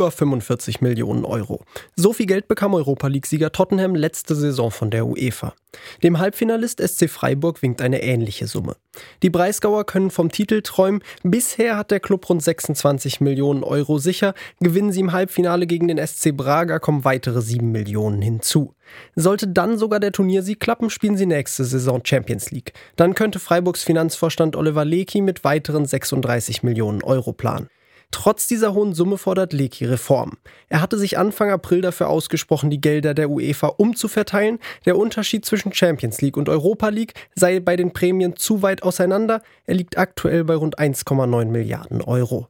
über 45 Millionen Euro. So viel Geld bekam Europa-League-Sieger Tottenham letzte Saison von der UEFA. Dem Halbfinalist SC Freiburg winkt eine ähnliche Summe. Die Breisgauer können vom Titel träumen. Bisher hat der Club rund 26 Millionen Euro sicher. Gewinnen sie im Halbfinale gegen den SC Braga, kommen weitere 7 Millionen hinzu. Sollte dann sogar der Turniersieg klappen, spielen sie nächste Saison Champions League. Dann könnte Freiburgs Finanzvorstand Oliver Leckie mit weiteren 36 Millionen Euro planen. Trotz dieser hohen Summe fordert Leckie Reformen. Er hatte sich Anfang April dafür ausgesprochen, die Gelder der UEFA umzuverteilen. Der Unterschied zwischen Champions League und Europa League sei bei den Prämien zu weit auseinander. Er liegt aktuell bei rund 1,9 Milliarden Euro.